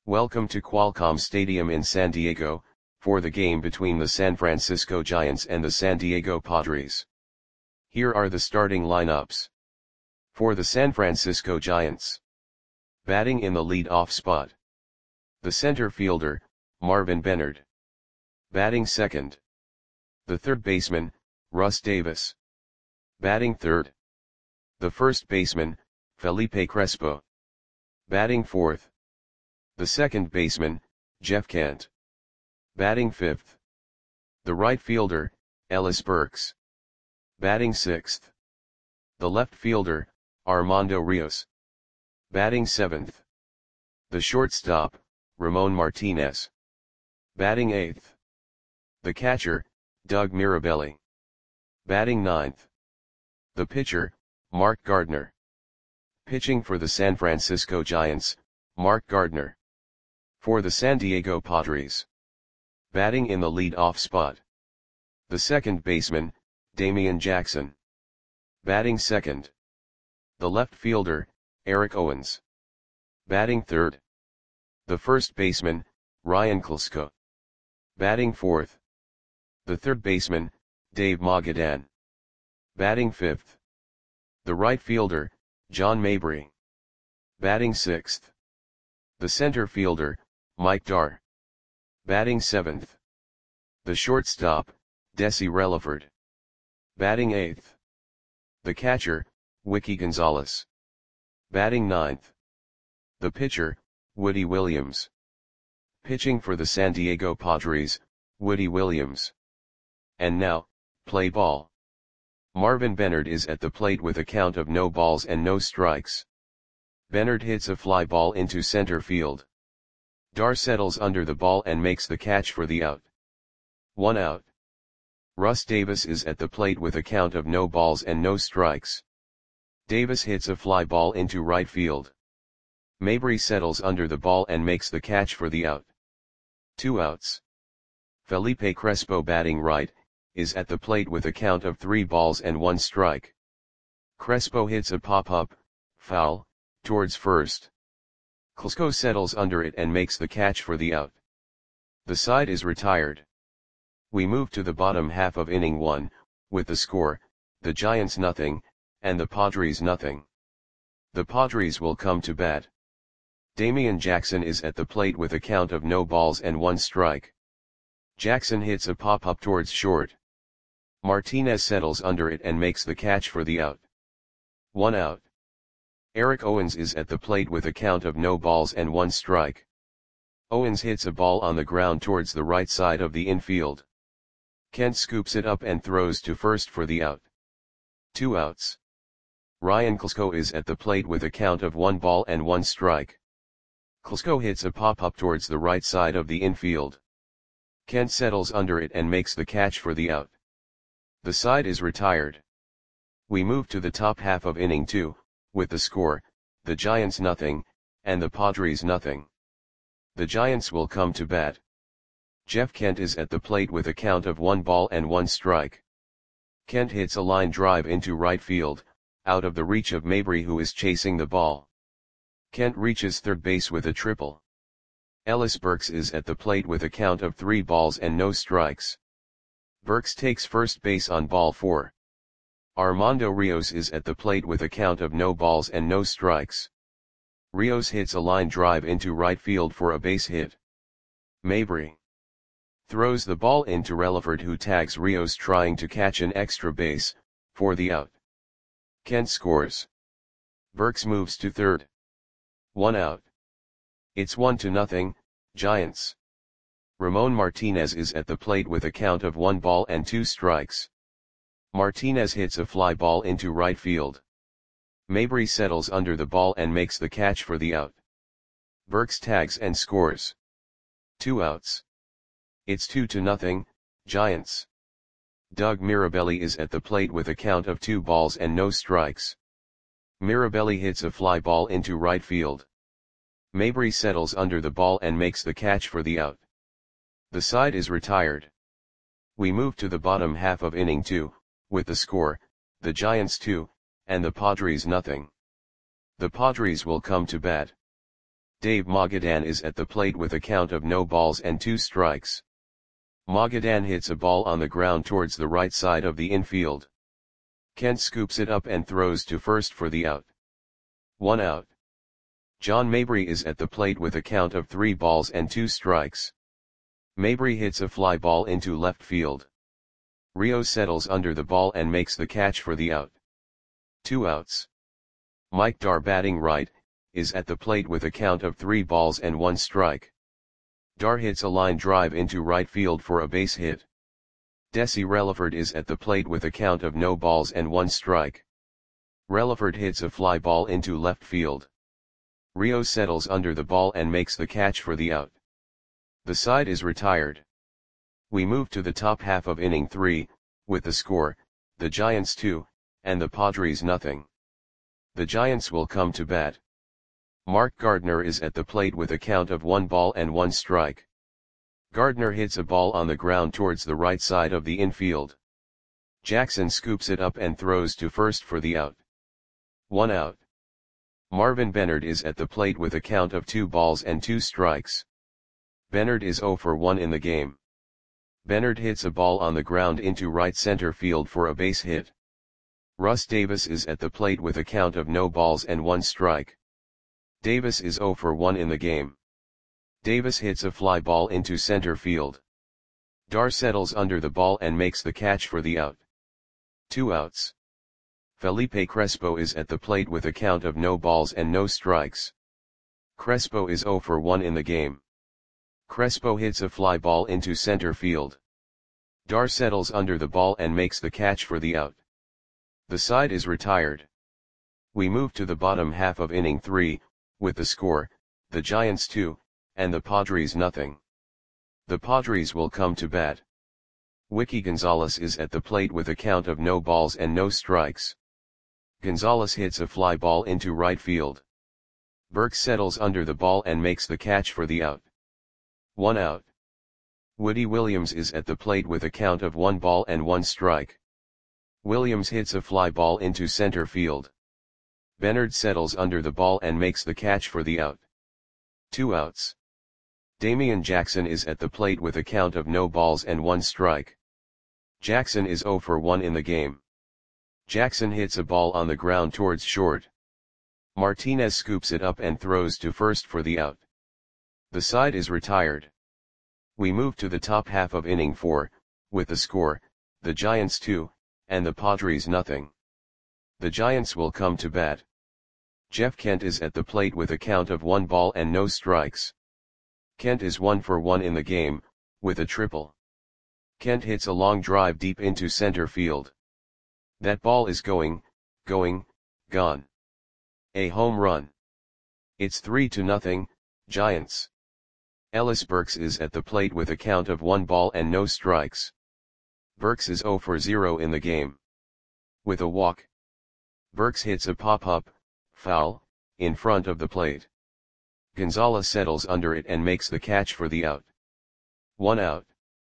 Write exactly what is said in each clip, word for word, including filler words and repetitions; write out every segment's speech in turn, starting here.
Welcome to Qualcomm Stadium in San Diego, for the game between the San Francisco Giants and the San Diego Padres. Here are the starting lineups. For the San Francisco Giants. Batting in the lead-off spot. The center fielder, Marvin Benard. Batting second. The third baseman, Russ Davis. Batting third. The first baseman, Felipe Crespo. Batting fourth. The second baseman, Jeff Kent. Batting fifth. The right fielder, Ellis Burks. Batting sixth. The left fielder, Armando Rios. Batting seventh. The shortstop, Ramon Martinez. Batting eighth. The catcher, Doug Mirabelli. Batting ninth. The pitcher, Mark Gardner. Pitching for the San Francisco Giants, Mark Gardner. For the San Diego Padres. Batting in the lead-off spot. The second baseman, Damian Jackson. Batting second. The left fielder, Eric Owens. Batting third. The first baseman, Ryan Klesko. Batting fourth. The third baseman, Dave Magadan. Batting fifth. The right fielder, John Mabry. Batting sixth. The center fielder, Mike Dar. Batting seventh. The shortstop, Desi Relaford. Batting eighth. The catcher, Wiki Gonzalez. Batting ninth. The pitcher, Woody Williams. Pitching for the San Diego Padres, Woody Williams. And now, play ball. Marvin Benard is at the plate with a count of no balls and no strikes. Benard hits a fly ball into center field. Dar settles under the ball and makes the catch for the out. One out. Russ Davis is at the plate with a count of no balls and no strikes. Davis hits a fly ball into right field. Mabry settles under the ball and makes the catch for the out. Two outs. Felipe Crespo, batting right, is at the plate with a count of three balls and one strike. Crespo hits a pop-up, foul, towards first. Klesko settles under it and makes the catch for the out. The side is retired. We move to the bottom half of inning one, with the score, the Giants nothing, and the Padres nothing. The Padres will come to bat. Damian Jackson is at the plate with a count of no balls and one strike. Jackson hits a pop-up towards short. Martinez settles under it and makes the catch for the out. One out. Eric Owens is at the plate with a count of no balls and one strike. Owens hits a ball on the ground towards the right side of the infield. Kent scoops it up and throws to first for the out. Two outs. Ryan Klesko is at the plate with a count of one ball and one strike. Klesko hits a pop-up towards the right side of the infield. Kent settles under it and makes the catch for the out. The side is retired. We move to the top half of inning two, with the score, the Giants nothing, and the Padres nothing. The Giants will come to bat. Jeff Kent is at the plate with a count of one ball and one strike. Kent hits a line drive into right field, out of the reach of Mabry, who is chasing the ball. Kent reaches third base with a triple. Ellis Burks is at the plate with a count of three balls and no strikes. Burks takes first base on ball four. Armando Rios is at the plate with a count of no balls and no strikes. Rios hits a line drive into right field for a base hit. Mabry throws the ball into Relaford, who tags Rios trying to catch an extra base, for the out. Kent scores. Burks moves to third. One out. It's one to nothing, Giants. Ramon Martinez is at the plate with a count of one ball and two strikes. Martinez hits a fly ball into right field. Mabry settles under the ball and makes the catch for the out. Burks tags and scores. Two outs. It's two to nothing, Giants. Doug Mirabelli is at the plate with a count of two balls and no strikes. Mirabelli hits a fly ball into right field. Mabry settles under the ball and makes the catch for the out. The side is retired. We move to the bottom half of inning two, with the score, the Giants two, and the Padres nothing. The Padres will come to bat. Dave Magadan is at the plate with a count of no balls and two strikes. Magadan hits a ball on the ground towards the right side of the infield. Kent scoops it up and throws to first for the out. One out. John Mabry is at the plate with a count of three balls and two strikes. Mabry hits a fly ball into left field. Rios settles under the ball and makes the catch for the out. Two outs. Mike Dar, batting right, is at the plate with a count of three balls and one strike. Dar hits a line drive into right field for a base hit. Desi Relaford is at the plate with a count of no balls and one strike. Relaford hits a fly ball into left field. Rios settles under the ball and makes the catch for the out. The side is retired. We move to the top half of inning three, with the score, the Giants two, and the Padres nothing. The Giants will come to bat. Mark Gardner is at the plate with a count of one ball and one strike. Gardner hits a ball on the ground towards the right side of the infield. Jackson scoops it up and throws to first for the out. One out. Marvin Bennard is at the plate with a count of two balls and two strikes. Bennard is zero for one in the game. Bennard hits a ball on the ground into right center field for a base hit. Russ Davis is at the plate with a count of no balls and one strike. Davis is zero for one in the game. Davis hits a fly ball into center field. Dar settles under the ball and makes the catch for the out. Two outs. Felipe Crespo is at the plate with a count of no balls and no strikes. Crespo is zero for one in the game. Crespo hits a fly ball into center field. Dar settles under the ball and makes the catch for the out. The side is retired. We move to the bottom half of inning three, with the score, the Giants two, and the Padres nothing. The Padres will come to bat. Wiki Gonzalez is at the plate with a count of no balls and no strikes. Gonzalez hits a fly ball into right field. Burke settles under the ball and makes the catch for the out. One out. Woody Williams is at the plate with a count of one ball and one strike. Williams hits a fly ball into center field. Bennard settles under the ball and makes the catch for the out. Two outs. Damian Jackson is at the plate with a count of no balls and one strike. Jackson is zero for one in the game. Jackson hits a ball on the ground towards short. Martinez scoops it up and throws to first for the out. The side is retired. We move to the top half of inning four, with the score, the Giants two, and the Padres nothing. The Giants will come to bat. Jeff Kent is at the plate with a count of one ball and no strikes. Kent is one for one in the game, with a triple. Kent hits a long drive deep into center field. That ball is going, going, gone. A home run. It's three to nothing, Giants. Ellis Burks is at the plate with a count of one ball and no strikes. Burks is zero for zero in the game. With a walk. Burks hits a pop-up, foul, in front of the plate. Gonzalez settles under it and makes the catch for the out. One out.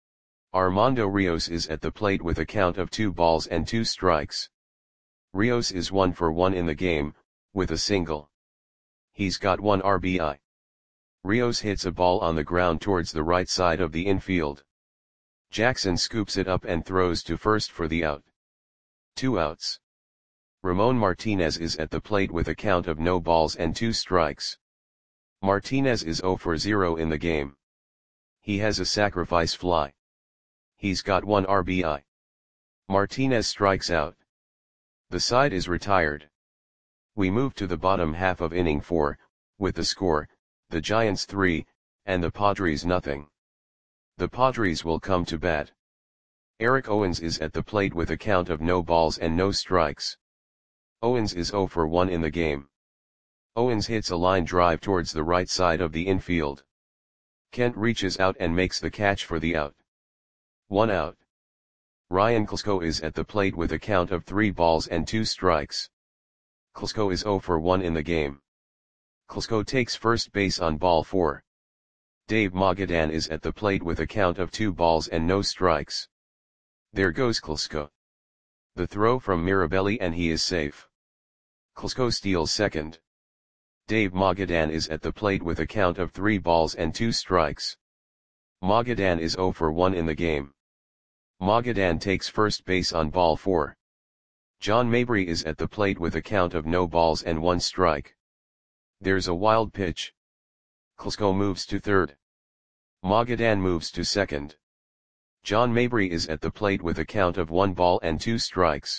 Armando Rios is at the plate with a count of two balls and two strikes. Rios is one for one in the game, with a single. He's got one R B I. Rios hits a ball on the ground towards the right side of the infield. Jackson scoops it up and throws to first for the out. Two outs. Ramon Martinez is at the plate with a count of no balls and two strikes. Martinez is zero for zero in the game. He has a sacrifice fly. He's got one R B I. Martinez strikes out. The side is retired. We move to the bottom half of inning four, with the score, the Giants three, and the Padres nothing. The Padres will come to bat. Eric Owens is at the plate with a count of no balls and no strikes. Owens is zero for one in the game. Owens hits a line drive towards the right side of the infield. Kent reaches out and makes the catch for the out. One out. Ryan Klesko is at the plate with a count of three balls and two strikes. Klesko is zero for one in the game. Klesko takes first base on ball four. Dave Magadan is at the plate with a count of two balls and no strikes. There goes Klesko. The throw from Mirabelli and he is safe. Klesko steals second. Dave Magadan is at the plate with a count of three balls and two strikes. Magadan is zero for one in the game. Magadan takes first base on ball four. John Mabry is at the plate with a count of no balls and one strike. There's a wild pitch. Klesko moves to third. Magadan moves to second. John Mabry is at the plate with a count of one ball and two strikes.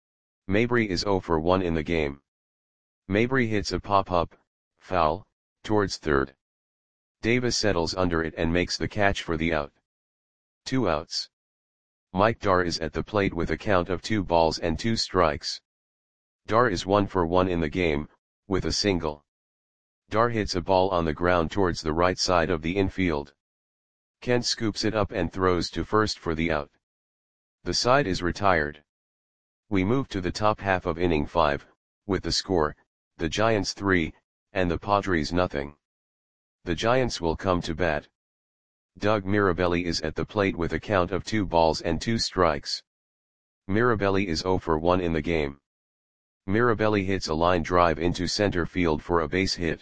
Mabry is zero for one in the game. Mabry hits a pop-up, foul, towards third. Davis settles under it and makes the catch for the out. Two outs. Mike Dar is at the plate with a count of two balls and two strikes. Dar is one for one in the game, with a single. Dar hits a ball on the ground towards the right side of the infield. Kent scoops it up and throws to first for the out. The side is retired. We move to the top half of inning five, with the score, the Giants three, and the Padres nothing. The Giants will come to bat. Doug Mirabelli is at the plate with a count of two balls and two strikes. Mirabelli is zero for one in the game. Mirabelli hits a line drive into center field for a base hit.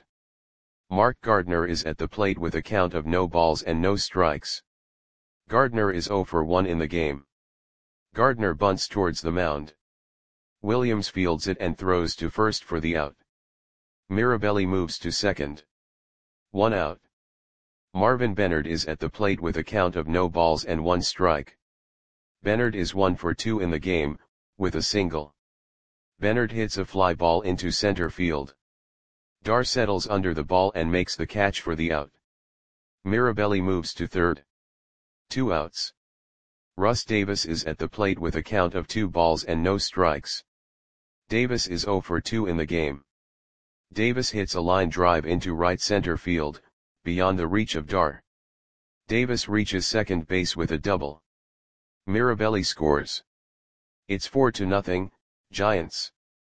Mark Gardner is at the plate with a count of no balls and no strikes. Gardner is zero for one in the game. Gardner bunts towards the mound. Williams fields it and throws to first for the out. Mirabelli moves to second. One out. Marvin Bennard is at the plate with a count of no balls and one strike. Bennard is one for two in the game, with a single. Bennard hits a fly ball into center field. Dar settles under the ball and makes the catch for the out. Mirabelli moves to third. Two outs. Russ Davis is at the plate with a count of two balls and no strikes. Davis is zero for two in the game. Davis hits a line drive into right center field, beyond the reach of Dar. Davis reaches second base with a double. Mirabelli scores. It's four to nothing, Giants.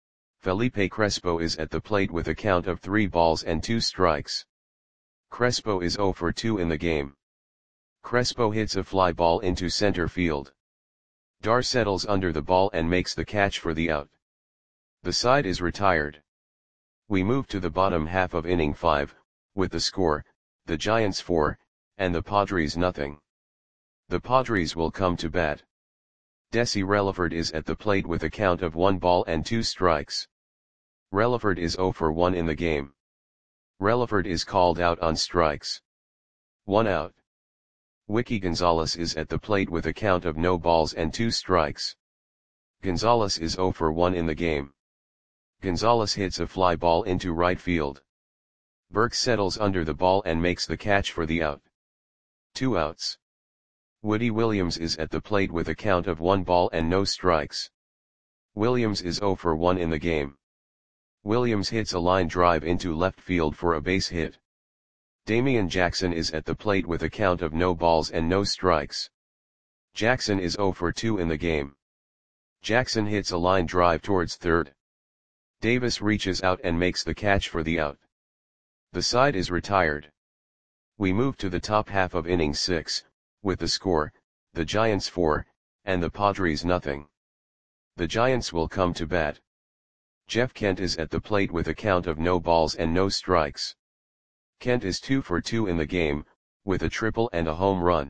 Felipe Crespo is at the plate with a count of three balls and two strikes. Crespo is zero for two in the game. Crespo hits a fly ball into center field. Dar settles under the ball and makes the catch for the out. The side is retired. We move to the bottom half of inning five, with the score, the Giants four, and the Padres nothing. The Padres will come to bat. Desi Relaford is at the plate with a count of one ball and two strikes. Relaford is zero for one in the game. Relaford is called out on strikes. One out. Wiki Gonzalez is at the plate with a count of no balls and two strikes. Gonzalez is zero for one in the game. Gonzalez hits a fly ball into right field. Burke settles under the ball and makes the catch for the out. Two outs. Woody Williams is at the plate with a count of one ball and no strikes. Williams is zero for one in the game. Williams hits a line drive into left field for a base hit. Damian Jackson is at the plate with a count of no balls and no strikes. Jackson is zero for two in the game. Jackson hits a line drive towards third. Davis reaches out and makes the catch for the out. The side is retired. We move to the top half of inning six, with the score, the Giants four, and the Padres nothing. The Giants will come to bat. Jeff Kent is at the plate with a count of no balls and no strikes. Kent is two for two in the game, with a triple and a home run.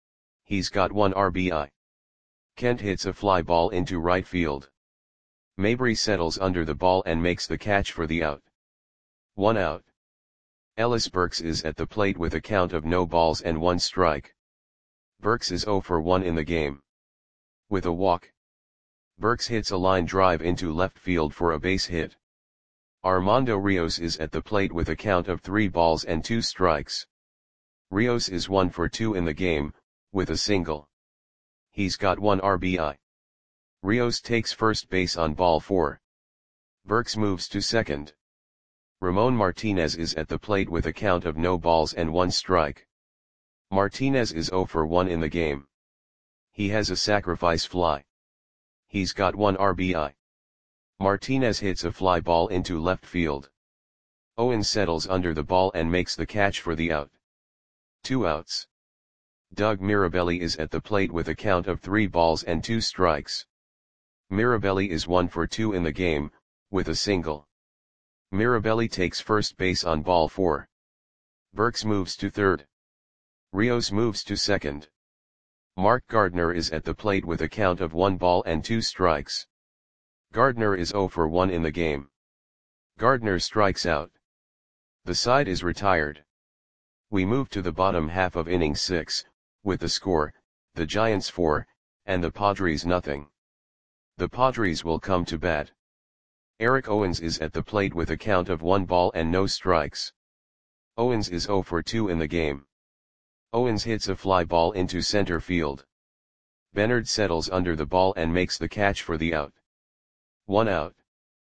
He's got one R B I. Kent hits a fly ball into right field. Mabry settles under the ball and makes the catch for the out. One out. Ellis Burks is at the plate with a count of no balls and one strike. Burks is zero for one in the game. With a walk. Burks hits a line drive into left field for a base hit. Armando Rios is at the plate with a count of three balls and two strikes. Rios is one for two in the game, with a single. He's got one R B I. Rios takes first base on ball four. Burks moves to second. Ramon Martinez is at the plate with a count of no balls and one strike. Martinez is zero for one in the game. He has a sacrifice fly. He's got one R B I. Martinez hits a fly ball into left field. Owens settles under the ball and makes the catch for the out. Two outs. Doug Mirabelli is at the plate with a count of three balls and two strikes. Mirabelli is one for two in the game, with a single. Mirabelli takes first base on ball four. Burks moves to third. Rios moves to second. Mark Gardner is at the plate with a count of one ball and two strikes. Gardner is zero for one in the game. Gardner strikes out. The side is retired. We move to the bottom half of inning six, with the score, the Giants four, and the Padres nothing. The Padres will come to bat. Eric Owens is at the plate with a count of one ball and no strikes. Owens is zero for two in the game. Owens hits a fly ball into center field. Bernard settles under the ball and makes the catch for the out. One out.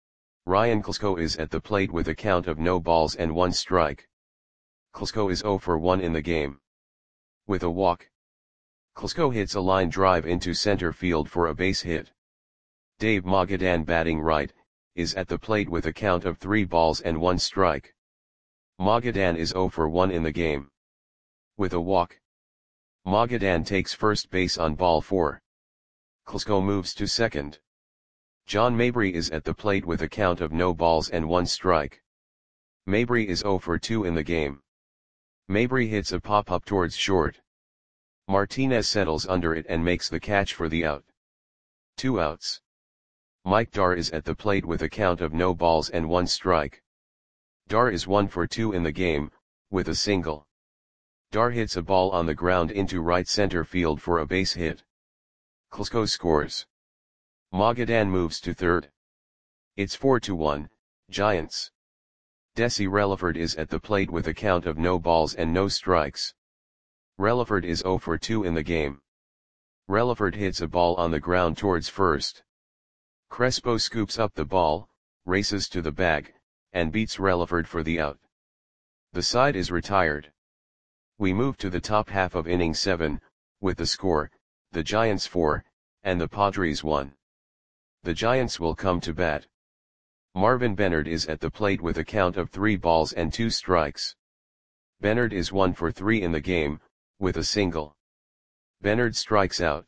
Ryan Klesko is at the plate with a count of no balls and one strike. Klesko is zero for one in the game. With a walk, Klesko hits a line drive into center field for a base hit. Dave Magadan, batting right, is at the plate with a count of three balls and one strike. Magadan is zero for one in the game. With a walk, Magadan takes first base on ball four. Klesko moves to second. John Mabry is at the plate with a count of no balls and one strike. Mabry is zero for two in the game. Mabry hits a pop-up towards short. Martinez settles under it and makes the catch for the out. Two outs. Mike Dar is at the plate with a count of no balls and one strike. Dar is one for two in the game, with a single. Dar hits a ball on the ground into right center field for a base hit. Klesko scores. Magadan moves to third. It's four to one, Giants. Desi Relaford is at the plate with a count of no balls and no strikes. Relaford is zero for two in the game. Relaford hits a ball on the ground towards first. Crespo scoops up the ball, races to the bag, and beats Relaford for the out. The side is retired. We move to the top half of inning seven, with the score, the Giants four, and the Padres one. The Giants will come to bat. Marvin Bernard is at the plate with a count of three balls and two strikes. Bernard is one for three in the game, with a single. Bernard strikes out.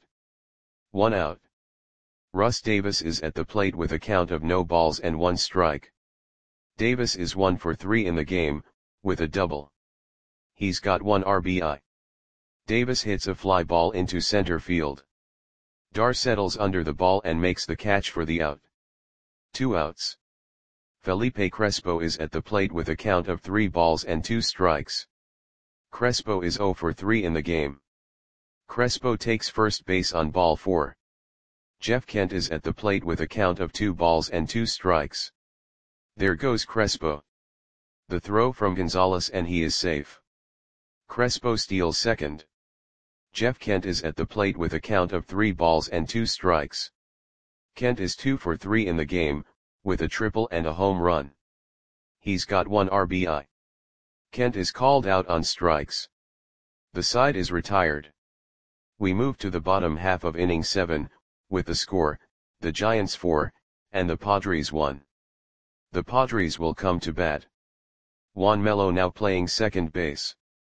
One out. Russ Davis is at the plate with a count of no balls and one strike. Davis is one for three in the game, with a double. He's got one R B I. Davis hits a fly ball into center field. Dar settles under the ball and makes the catch for the out. Two outs. Felipe Crespo is at the plate with a count of three balls and two strikes. Crespo is zero for three in the game. Crespo takes first base on ball four. Jeff Kent is at the plate with a count of two balls and two strikes. There goes Crespo. The throw from Gonzalez and he is safe. Crespo steals second. Jeff Kent is at the plate with a count of three balls and two strikes. Kent is two for three in the game, with a triple and a home run. He's got one R B I. Kent is called out on strikes. The side is retired. We move to the bottom half of inning seven, with the score, the Giants four, and the Padres one. The Padres will come to bat. Juan Melo now playing second base.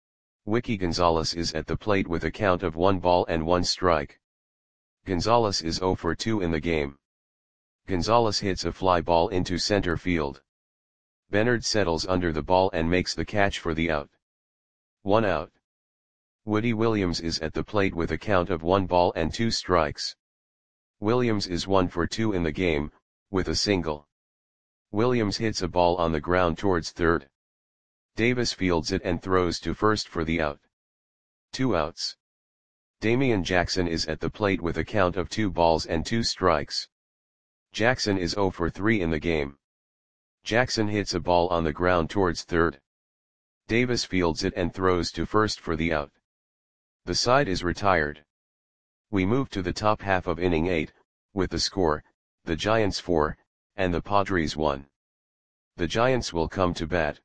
Wiki Gonzalez is at the plate with a count of one ball and one strike. Gonzalez is zero for two in the game. Gonzalez hits a fly ball into center field. Bernard settles under the ball and makes the catch for the out. One out. Woody Williams is at the plate with a count of one ball and two strikes. Williams is one for two in the game, with a single. Williams hits a ball on the ground towards third. Davis fields it and throws to first for the out. Two outs. Damian Jackson is at the plate with a count of two balls and two strikes. Jackson is zero for three in the game. Jackson hits a ball on the ground towards third. Davis fields it and throws to first for the out. The side is retired. We move to the top half of inning eight, with the score, the Giants four, and the Padres one. The Giants will come to bat.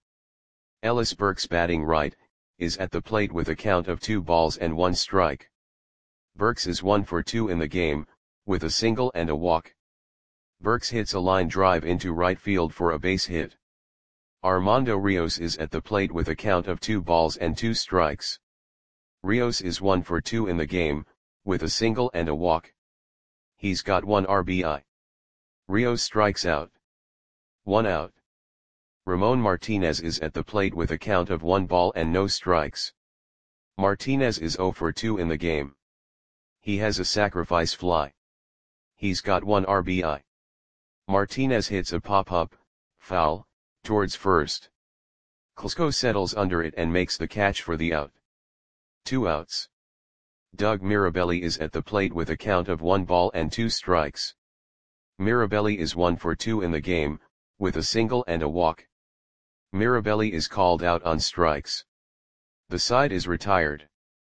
Ellis Burks, batting right, is at the plate with a count of two balls and one strike. Burks is one for two in the game, with a single and a walk. Burks hits a line drive into right field for a base hit. Armando Rios is at the plate with a count of two balls and two strikes. Rios is one for two in the game, with a single and a walk. He's got one R B I. Rios strikes out. One out. Ramon Martinez is at the plate with a count of one ball and no strikes. Martinez is zero for two in the game. He has a sacrifice fly. He's got one R B I. Martinez hits a pop-up, foul, towards first. Klesko settles under it and makes the catch for the out. Two outs. Doug Mirabelli is at the plate with a count of one ball and two strikes. Mirabelli is one for two in the game, with a single and a walk. Mirabelli is called out on strikes. The side is retired.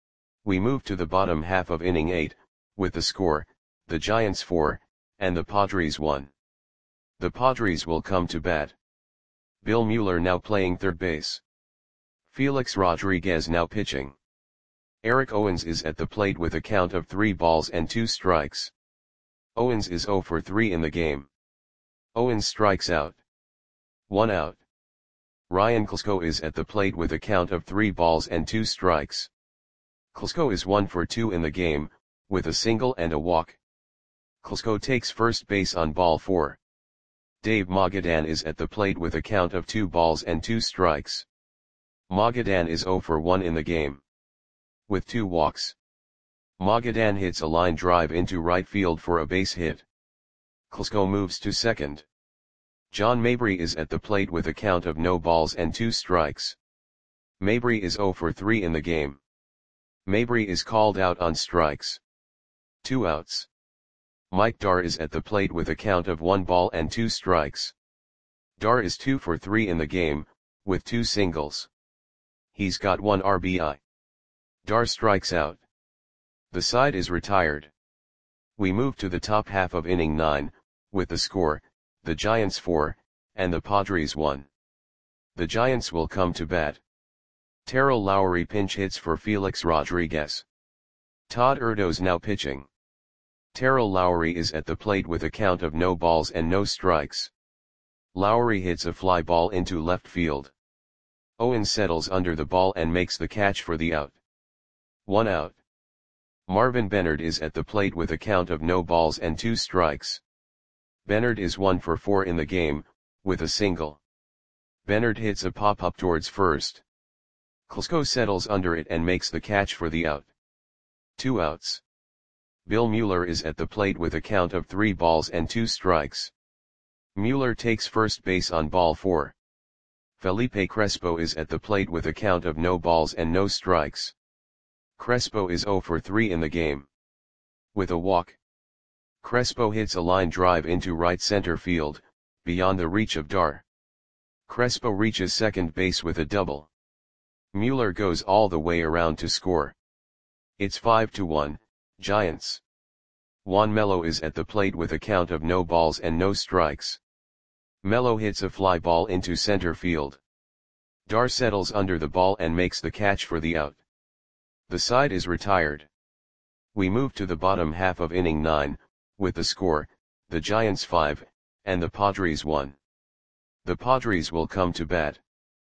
We move to the bottom half of inning eight, with the score, the Giants four, and the Padres one. The Padres will come to bat. Bill Mueller now playing third base. Felix Rodriguez now pitching. Eric Owens is at the plate with a count of three balls and two strikes. Owens is zero for three in the game. Owens strikes out. One out. Ryan Klesko is at the plate with a count of three balls and two strikes. Klesko is one for two in the game, with a single and a walk. Klesko takes first base on ball four. Dave Magadan is at the plate with a count of two balls and two strikes. Magadan is zero for one in the game. With two walks. Magadan hits a line drive into right field for a base hit. Klesko moves to second. John Mabry is at the plate with a count of no balls and two strikes. Mabry is zero for three in the game. Mabry is called out on strikes. Two outs. Mike Dar is at the plate with a count of one ball and two strikes. Dar is two for three in the game, with two singles. He's got one R B I. Dar strikes out. The side is retired. We move to the top half of inning nine, with the score, the Giants four, and the Padres one. The Giants will come to bat. Terrell Lowry pinch hits for Felix Rodriguez. Todd Erdos now pitching. Terrell Lowry is at the plate with a count of no balls and no strikes. Lowry hits a fly ball into left field. Owens settles under the ball and makes the catch for the out. One out. Marvin Bennard is at the plate with a count of no balls and two strikes. Bennard is one for four in the game, with a single. Bennard hits a pop-up towards first. Klesko settles under it and makes the catch for the out. Two outs. Bill Mueller is at the plate with a count of three balls and two strikes. Mueller takes first base on ball four. Felipe Crespo is at the plate with a count of no balls and no strikes. Crespo is zero for three in the game. With a walk. Crespo hits a line drive into right center field, beyond the reach of Dar. Crespo reaches second base with a double. Mueller goes all the way around to score. It's five to one, Giants. Juan Melo is at the plate with a count of no balls and no strikes. Melo hits a fly ball into center field. Dar settles under the ball and makes the catch for the out. The side is retired. We move to the bottom half of inning nine, with the score, the Giants five, and the Padres one. The Padres will come to bat.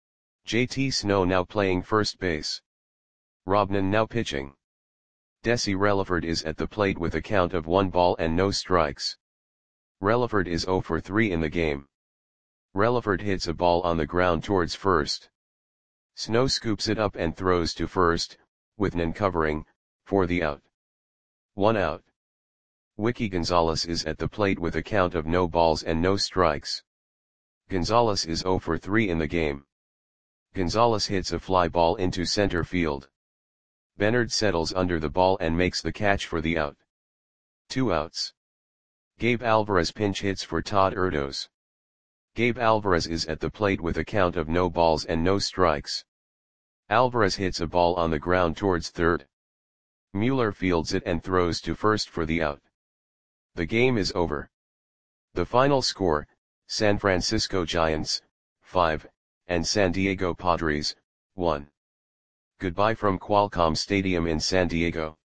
J T Snow now playing first base. Robnan now pitching. Desi Relaford is at the plate with a count of one ball and no strikes. Relaford is zero for three in the game. Relaford hits a ball on the ground towards first. Snow scoops it up and throws to first, with Nan covering, for the out. One out. Wiki Gonzalez is at the plate with a count of no balls and no strikes. Gonzalez is zero for three in the game. Gonzalez hits a fly ball into center field. Bennard settles under the ball and makes the catch for the out. Two outs. Gabe Alvarez pinch hits for Todd Erdos. Gabe Alvarez is at the plate with a count of no balls and no strikes. Alvarez hits a ball on the ground towards third. Mueller fields it and throws to first for the out. The game is over. The final score, San Francisco Giants, five, and San Diego Padres, one. Goodbye from Qualcomm Stadium in San Diego.